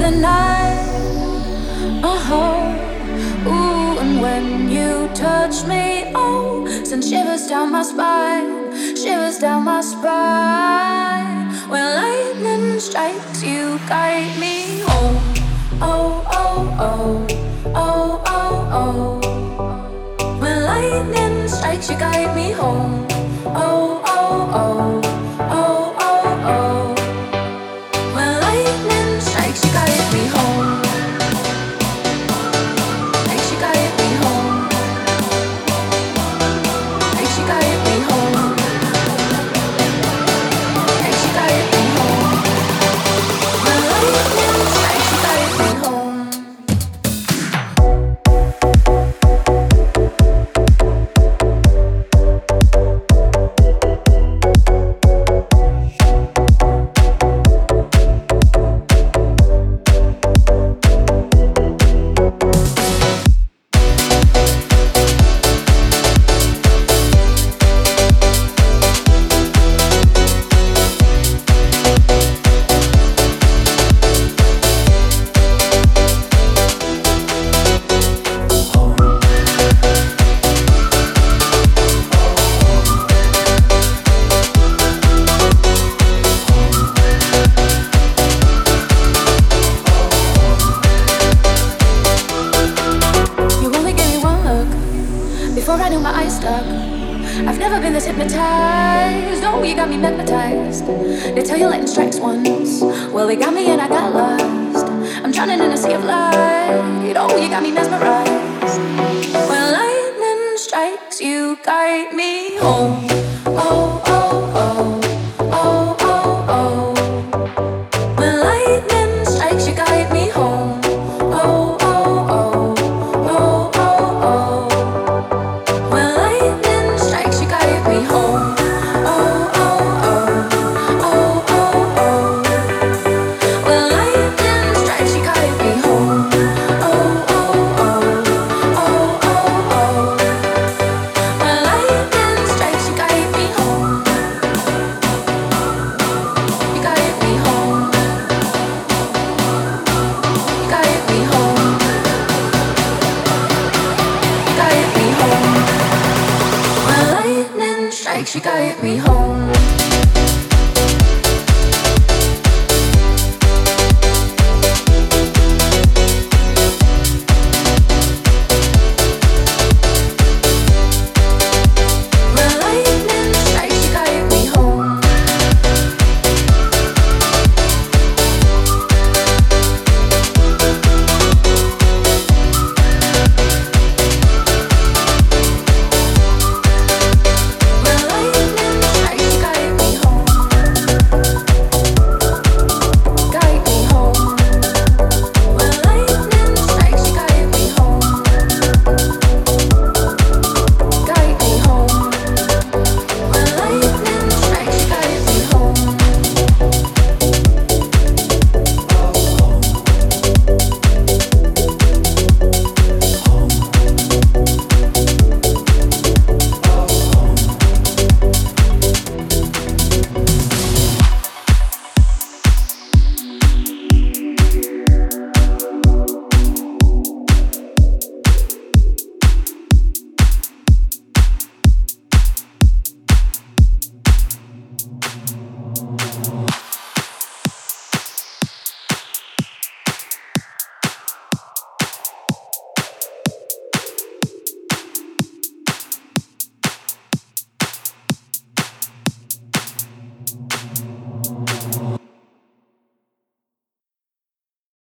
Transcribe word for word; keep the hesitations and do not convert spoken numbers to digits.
the night. Uh-huh. Ooh, and when you touch me, oh, send shivers down my spine, shivers down my spine. When lightning strikes, you guide me home. Oh, oh, oh, oh, oh, oh. When lightning strikes, you guide me home. Oh, oh, oh, oh, oh, oh. When lightning strikes, you guide me home. Makes you guide me home. Makes you guide me home. Makes you guide me home. When lightning strikes, you guide me home. Before I knew my eyes stuck, I've never been this hypnotized. Oh, you got me magnetized. They tell you lightning strikes once. Well, they got me and I got lost. I'm drowning in a sea of light. Oh, you got me mesmerized. When lightning strikes, you guide me home. Oh, oh, oh, oh, oh, oh. When lightning strikes, you guide me home. Oh, oh, oh, oh, oh, oh. When lightning strikes, you guide me home. Oh, oh, oh, oh, oh, oh. When lightning strikes, you guide me home. Oh, oh, oh, oh, oh, oh. When lightning strikes, you guide me home. You guide me home. You guide me home. You guide me home. When lightning strikes, you guide me home.